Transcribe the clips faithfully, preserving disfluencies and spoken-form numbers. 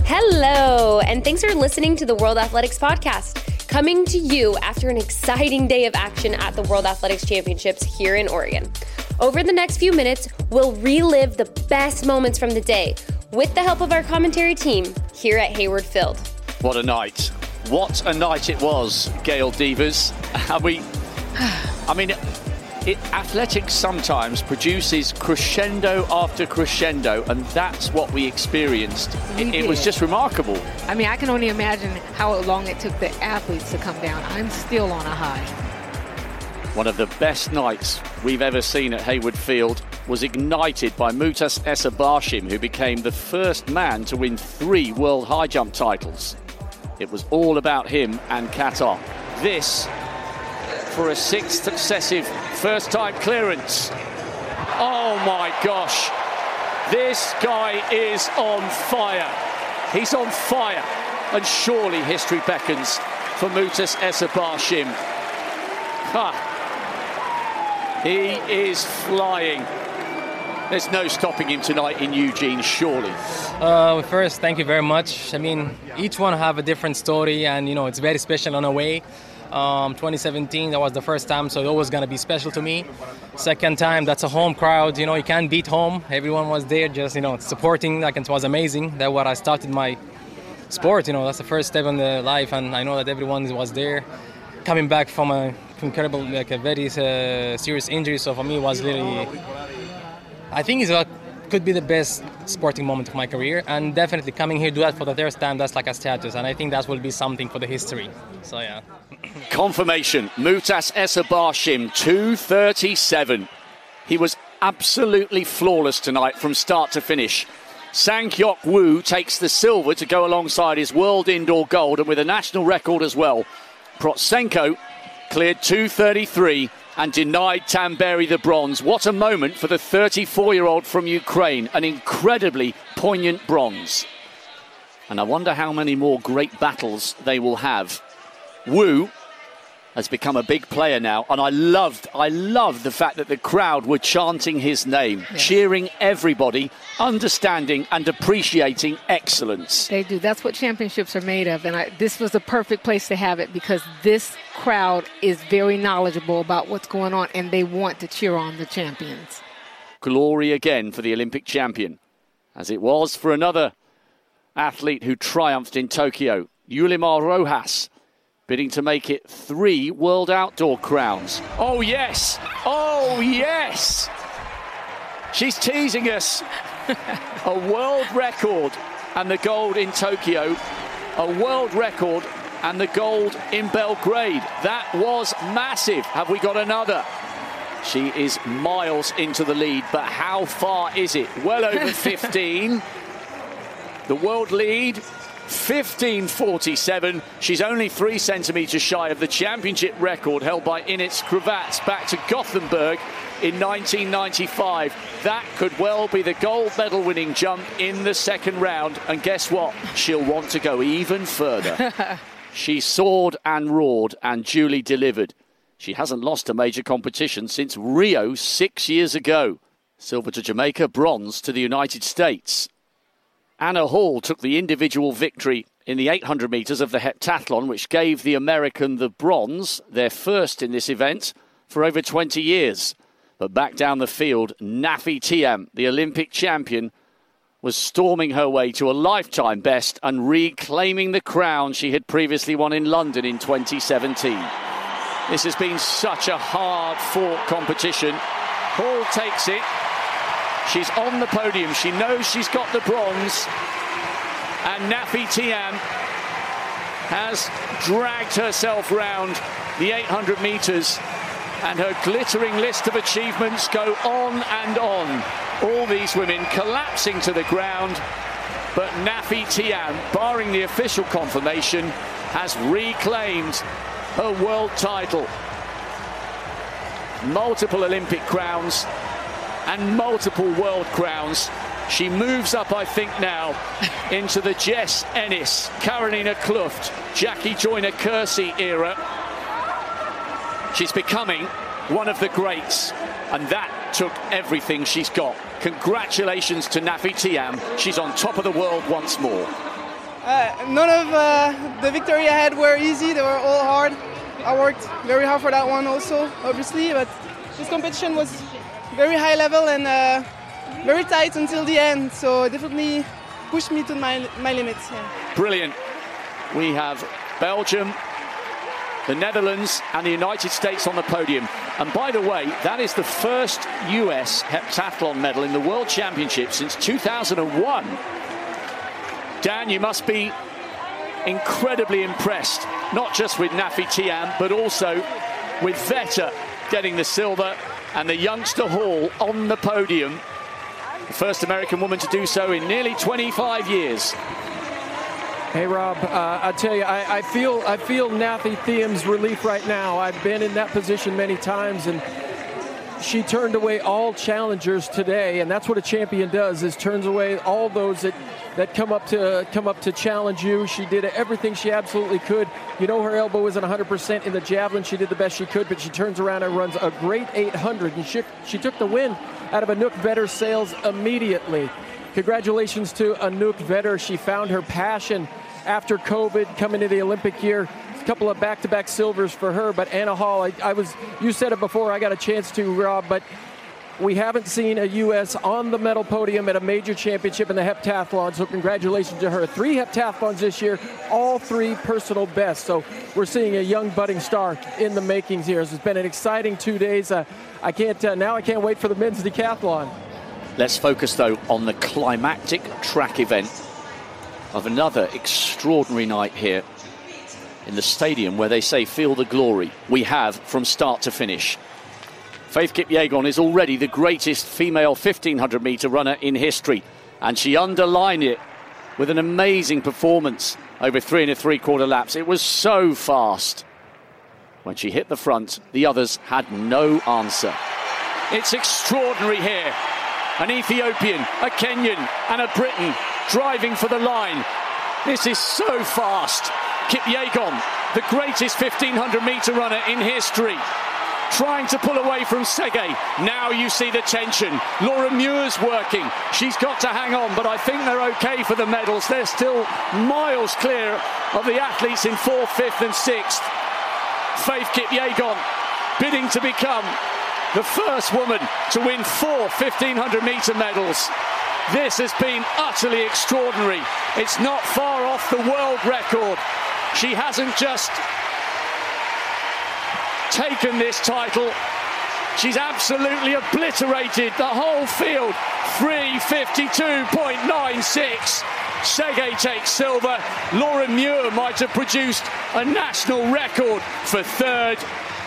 Hello, and thanks for listening to the World Athletics Podcast, coming to you after an exciting day of action at the World Athletics Championships here in Oregon. Over the next few minutes, we'll relive the best moments from the day with the help of our commentary team here at Hayward Field. What a night. What a night it was, Gail Devers. I mean, I mean, it, athletics sometimes produces crescendo after crescendo, and that's what we experienced. It, it was just remarkable. I mean, I can only imagine how long it took the athletes to come down. I'm still on a high. One of the best nights we've ever seen at Hayward Field was ignited by Mutas Essa Barshim, who became the first man to win three world high jump titles. It was all about him and Qatar. This for a sixth successive first-time clearance. Oh my gosh, this guy is on fire. He's on fire, and surely history beckons for Mutas Essa Barshim. Ha! He is flying. There's no stopping him tonight in Eugene, surely. Uh, first, thank you very much. I mean, each one have a different story, and you know, it's very special in a way. Um, twenty seventeen, that was the first time, so it always going to be special to me. Second time, that's a home crowd. You know, you can't beat home. Everyone was there, just you know, supporting. Like, it was amazing. That's what I started my sport. You know, that's the first step in the life, and I know that everyone was there. Coming back from a incredible, like a very uh, serious injury, so for me, it was really. I think it's a, could be the best sporting moment of my career, and definitely coming here to do that for the third time, that's like a status, and I think that will be something for the history. So yeah. Confirmation, Mutas Essa Barshim, two thirty-seven. He was absolutely flawless tonight from start to finish. Sang-Hyok Woo takes the silver to go alongside his world indoor gold, and with a national record as well. Protsenko cleared two thirty-three and denied Tamberi the bronze. What a moment for the thirty-four-year-old from Ukraine. An incredibly poignant bronze. And I wonder how many more great battles they will have. Wu has become a big player now, and I loved, I loved the fact that the crowd were chanting his name, yes. Cheering everybody, understanding and appreciating excellence. They do. That's what championships are made of, and I, this was the perfect place to have it because this crowd is very knowledgeable about what's going on, and they want to cheer on the champions. Glory again for the Olympic champion, as it was for another athlete who triumphed in Tokyo, Yulimar Rojas, bidding to make it three world outdoor crowns. Oh, yes. Oh, yes. She's teasing us. A world record and the gold in Tokyo. A world record and the gold in Belgrade. That was massive. Have we got another? She is miles into the lead, but how far is it? Well over fifteen. The world lead, fifteen forty-seven. She's only three centimetres shy of the championship record held by Inets Kravats back to Gothenburg in nineteen ninety-five. That could well be the gold medal winning jump in the second round. And guess what? She'll want to go even further. She soared and roared and duly delivered. She hasn't lost a major competition since Rio six years ago. Silver to Jamaica, bronze to the United States. Anna Hall took the individual victory in the eight hundred metres of the heptathlon, which gave the American the bronze, their first in this event for over twenty years. But back down the field, Nafi Thiam, the Olympic champion, was storming her way to a lifetime best and reclaiming the crown she had previously won in London in twenty seventeen. This has been such a hard-fought competition. Hall takes it. She's on the podium. She knows she's got the bronze. And Nafi Thiam has dragged herself round the eight hundred metres. And her glittering list of achievements go on and on. All these women collapsing to the ground. But Nafi Thiam, barring the official confirmation, has reclaimed her world title. Multiple Olympic crowns and multiple world crowns. She moves up, I think, now into the Jess Ennis, Carolina Kluft, Jackie Joyner-Kersee era. She's becoming one of the greats, and that took everything she's got. Congratulations to Nafi Thiam. She's on top of the world once more. Uh, none of uh, the victory I had were easy. They were all hard. I worked very hard for that one also, obviously, but this competition was very high level and uh, very tight until the end, so it definitely pushed me to my, my limits. Yeah. Brilliant. We have Belgium, the Netherlands and the United States on the podium. And by the way, that is the first U S heptathlon medal in the World Championship since two thousand one. Dan, you must be incredibly impressed, not just with Nafi Thiam, but also with Vetter getting the silver and the youngster Hall on the podium. The first American woman to do so in nearly twenty-five years. Hey Rob, uh, I tell you, I, I feel I feel Nafi Thiam's relief right now. I've been in that position many times, and she turned away all challengers today, and that's what a champion does: is turns away all those that, that come up to come up to challenge you. She did everything she absolutely could. You know, her elbow isn't one hundred percent in the javelin. She did the best she could, but she turns around and runs a great eight hundred, and she she took the win out of Anouk Vetter Sales immediately. Congratulations to Anouk Vetter. She found her passion after COVID, coming into the Olympic year. A couple of back-to-back silvers for her, but Anna Hall, I, I was, you said it before, I got a chance to, Rob, but we haven't seen a U S on the medal podium at a major championship in the heptathlon, so congratulations to her. Three heptathlons this year, all three personal bests, so we're seeing a young budding star in the makings here. It's been an exciting two days. Uh, I can't, uh, now I can't wait for the men's decathlon. Let's focus, though, on the climactic track event of another extraordinary night here in the stadium where they say feel the glory we have from start to finish. Faith Kipyegon is already the greatest female fifteen hundred metre runner in history, and she underlined it with an amazing performance over three and a three quarter laps. It was so fast. When she hit the front, the others had no answer. It's extraordinary here. An Ethiopian, a Kenyan and a Briton driving for the line. This is so fast. Kipyegon, the greatest fifteen hundred metre runner in history, trying to pull away from Tsegay. Now you see the tension. Laura Muir's working. She's got to hang on, but I think they're okay for the medals. They're still miles clear of the athletes in fourth, fifth and sixth. Faith Kipyegon bidding to become the first woman to win four fifteen hundred metre medals. This has been utterly extraordinary. It's not far off the world record. She hasn't just taken this title, she's absolutely obliterated the whole field. three fifty-two point nine six. Tsegay takes silver. Laura Muir might have produced a national record for third.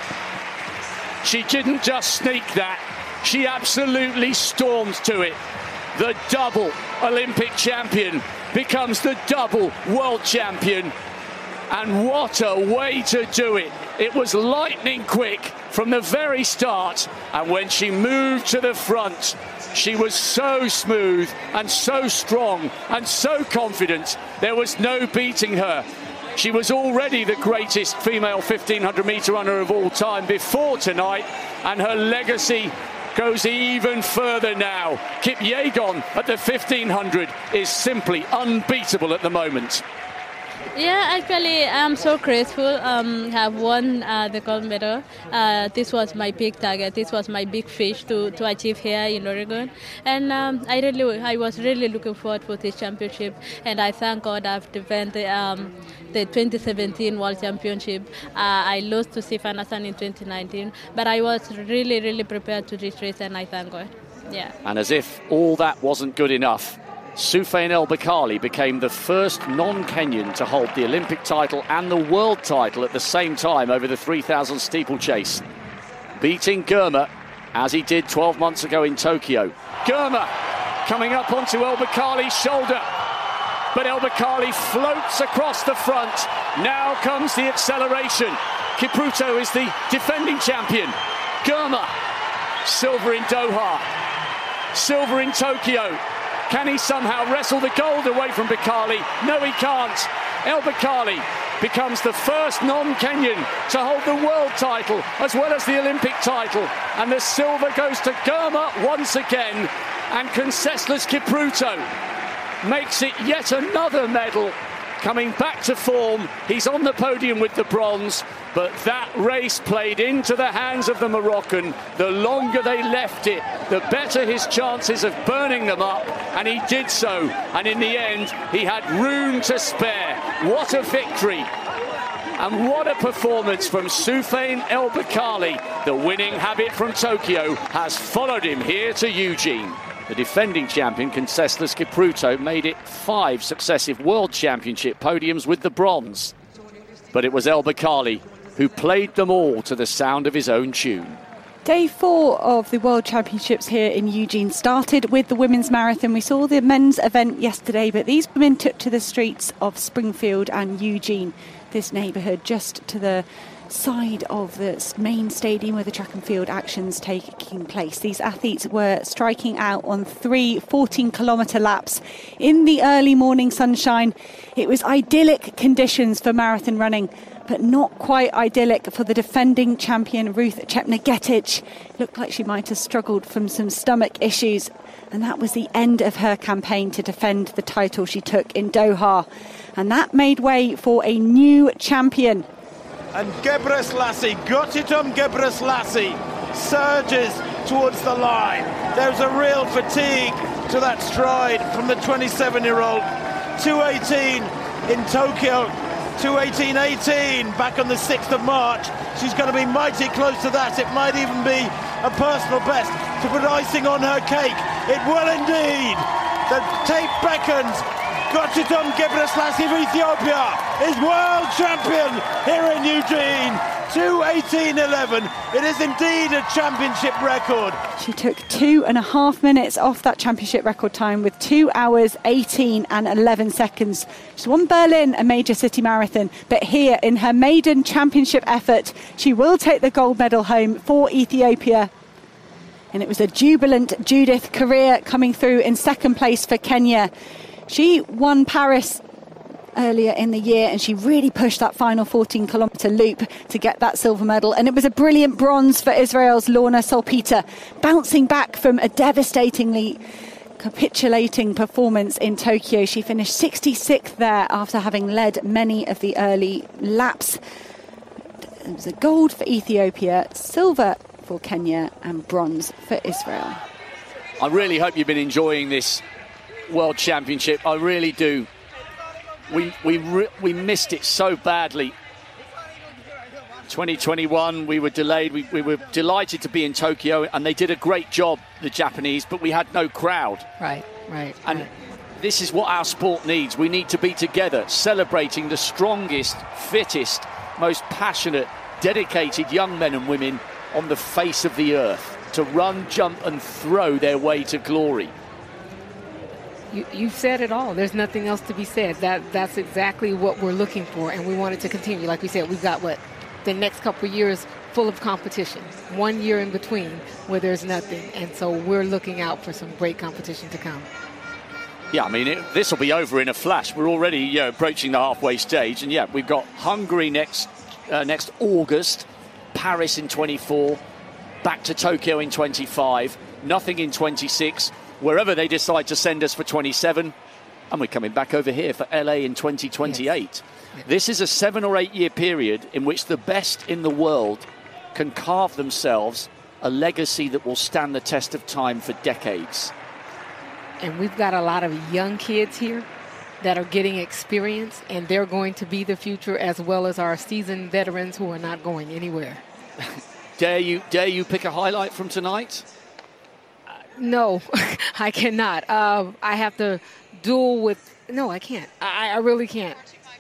She didn't just sneak that, she absolutely stormed to it. The double Olympic champion becomes the double world champion. And what a way to do it. It was lightning quick from the very start. And when she moved to the front, she was so smooth and so strong and so confident. There was no beating her. She was already the greatest female fifteen hundred metre runner of all time before tonight, and her legacy goes even further now. Kipyegon at the fifteen hundred is simply unbeatable at the moment. Yeah, actually, I'm so grateful. Um, have won uh, the gold medal. Uh, this was my big target. This was my big fish to, to achieve here in Oregon, and um, I really, I was really looking forward for this championship. And I thank God I've defended um, the twenty seventeen World Championship. Uh, I lost to Sifan Hassan in twenty nineteen, but I was really, really prepared to this race, and I thank God. Yeah. And as if all that wasn't good enough, Soufiane El Bakkali became the first non-Kenyan to hold the Olympic title and the world title at the same time over the three thousand steeplechase, beating Girma as he did twelve months ago in Tokyo. Girma coming up onto El Bakkali's shoulder, but El Bakkali floats across the front. Now comes the acceleration. Kipruto is the defending champion. Girma, silver in Doha, silver in Tokyo. Can he somehow wrestle the gold away from Bakkali? No, he can't. El Bakkali becomes the first non-Kenyan to hold the world title as well as the Olympic title. And the silver goes to Girma once again. And Conseslus Kipruto makes it yet another medal coming back to form. He's on the podium with the bronze, but that race played into the hands of the Moroccan. The longer they left it, the better his chances of burning them up, and he did so. And in the end, he had room to spare. What a victory! And what a performance from Soufiane El Bakkali. The winning habit from Tokyo has followed him here to Eugene. The defending champion, Conseslus Kipruto, made it five successive World Championship podiums with the bronze. But it was El Bakkali who played them all to the sound of his own tune. Day four of the World Championships here in Eugene started with the women's marathon. We saw the men's event yesterday, but these women took to the streets of Springfield and Eugene, this neighbourhood just to the side of the main stadium where the track and field actions taking place. These athletes were striking out on three fourteen kilometre laps in the early morning sunshine. It was idyllic conditions for marathon running, but not quite idyllic for the defending champion Ruth Chepngetich. Looked like she might have struggled from some stomach issues, and that was the end of her campaign to defend the title she took in Doha. And that made way for a new champion. And Gebrselassie, Gökçetum Gebrselassie, surges towards the line. There's a real fatigue to that stride from the twenty-seven-year-old. two eighteen in Tokyo, two eighteen eighteen back on the sixth of March. She's going to be mighty close to that. It might even be a personal best to put icing on her cake. It will indeed. The tape beckons. Gökçetum Gebrselassie of Ethiopia is world champion here in Eugene. two eighteen eleven. It is indeed a championship record. She took two and a half minutes off that championship record time with two hours eighteen and eleven seconds. She's won Berlin, a major city marathon, but here in her maiden championship effort, she will take the gold medal home for Ethiopia. And it was a jubilant Judith Korir coming through in second place for Kenya. She won Paris earlier in the year, and she really pushed that final fourteen kilometre loop to get that silver medal. And it was a brilliant bronze for Israel's Lorna Salpeter, bouncing back from a devastatingly capitulating performance in Tokyo. She finished sixty-sixth there after having led many of the early laps. It was a gold for Ethiopia, silver for Kenya, and bronze for Israel. I really hope you've been enjoying this World Championship. I really do. We we re- we missed it so badly. twenty twenty-one, we were delayed. We, we were delighted to be in Tokyo, and they did a great job, the Japanese, but we had no crowd. Right, right. And right. This is what our sport needs. We need to be together, celebrating the strongest, fittest, most passionate, dedicated young men and women on the face of the earth to run, jump, and throw their way to glory. You, you've said it all. There's nothing else to be said. That That's exactly what we're looking for, and we want it to continue. Like we said, we've got, what, the next couple of years full of competition. One year in between where there's nothing, and so we're looking out for some great competition to come. Yeah, I mean, this will be over in a flash. We're already you know, approaching the halfway stage, and yeah, we've got Hungary next uh, next August, Paris in twenty-four, back to Tokyo in twenty-five, nothing in twenty-six, wherever they decide to send us for twenty-seven, and we're coming back over here for L A in twenty twenty-eight. Yes. This is a seven or eight year period in which the best in the world can carve themselves a legacy that will stand the test of time for decades. And we've got a lot of young kids here that are getting experience, and they're going to be the future, as well as our seasoned veterans who are not going anywhere. Dare you, dare you pick a highlight from tonight? Uh, no, I cannot. Uh, I have to duel with... No, I can't. I, I really can't.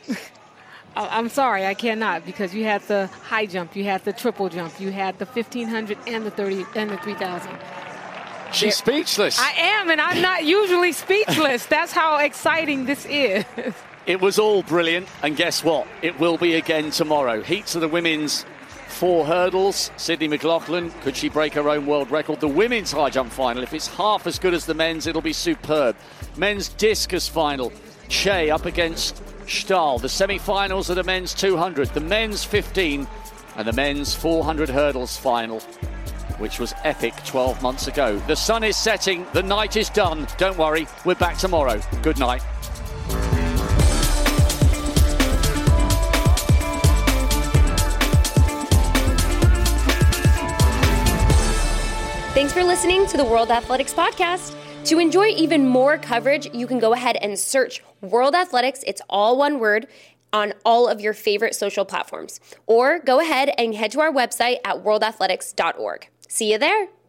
I'm sorry, I cannot, because you had the high jump, you had the triple jump, you had the fifteen hundred and the thirty and the three thousand. She's speechless. I am, and I'm not usually speechless. That's how exciting this is. It was all brilliant, and guess what? It will be again tomorrow. Heats of the women's four hurdles. Sydney McLaughlin, could she break her own world record? The women's high jump final, if it's half as good as the men's, it'll be superb. Men's discus final, Che up against Stahl. The semi-finals of the men's two hundred, the men's fifteen, and the men's four hundred hurdles final, which was epic twelve months ago. The sun is setting, the night is done. Don't worry, we're back tomorrow. Good night. thanks for listening to the World Athletics Podcast. To enjoy even more coverage, you can go ahead and search World Athletics, it's all one word, on all of your favorite social platforms. Or go ahead and head to our website at world athletics dot org. See you there.